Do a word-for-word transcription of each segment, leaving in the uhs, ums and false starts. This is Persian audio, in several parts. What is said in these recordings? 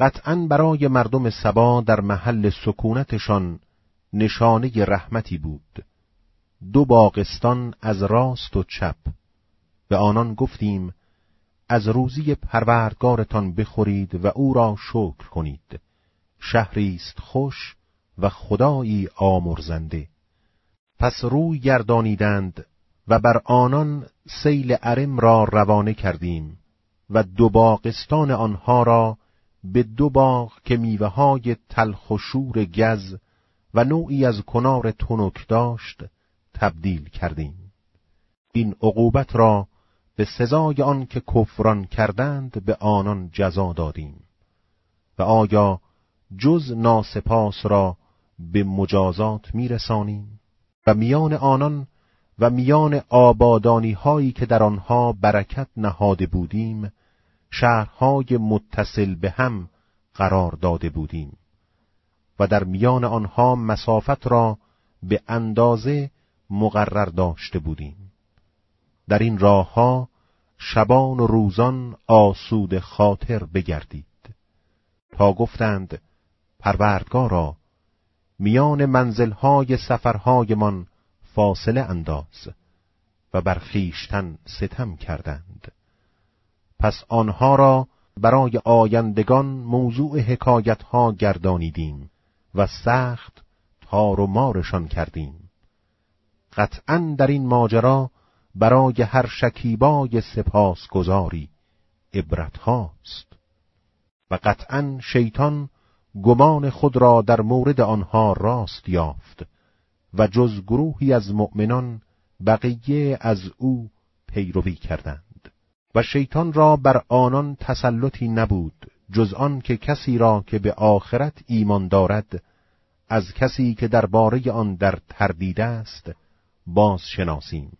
قطعاً برای مردم سبا در محل سکونتشان نشانه رحمتی بود. دو باغستان از راست و چپ. به آنان گفتیم از روزی پروردگارتان بخورید و او را شکر کنید. شهری است خوش و خدایی آمرزنده. پس روی گردانیدند و بر آنان سیل ارم را روانه کردیم و دو باغستان آنها را به دو باغ که میوه‌های تلخ و شور گز و نوعی از کنار تنک داشت تبدیل کردیم. این عقوبت را به سزای آن که کفران کردند به آنان جزا دادیم. و آیا جز ناسپاس را به مجازات میرسانیم؟ و میان آنان و میان آبادانی هایی که در آنها برکت نهاده بودیم شهرهای متصل به هم قرار داده بودیم و در میان آنها مسافت را به اندازه مقرر داشته بودیم. در این راه ها شبان و روزان آسود خاطر بگردید. تا گفتند پروردگارا میان منزلهای سفرهایمان فاصله انداز، و بر خویشتن ستم کردند. پس آنها را برای آیندگان موضوع حکایتها گردانیدیم و سخت تار و مارشان کردیم. قطعاً در این ماجرا برای هر شکیبای سپاسگزاری عبرت هاست. و قطعاً شیطان گمان خود را در مورد آنها راست یافت و جز گروهی از مؤمنان بقیه از او پیروی کردند. و شیطان را بر آنان تسلطی نبود جز آن که کسی را که به آخرت ایمان دارد از کسی که درباره آن در تردید است باز شناسیم.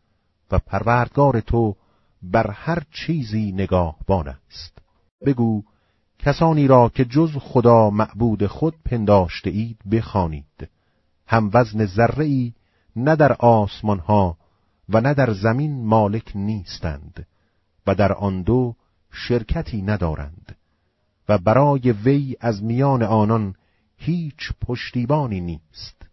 و پروردگار تو بر هر چیزی نگاهبان است. بگو کسانی را که جز خدا معبود خود پنداشته اید بخوانید. هم وزن ذره‌ای نه در آسمان ها و نه در زمین مالک نیستند و در آن دو شرکتی ندارند و برای وی از میان آنان هیچ پشتیبانی نیست.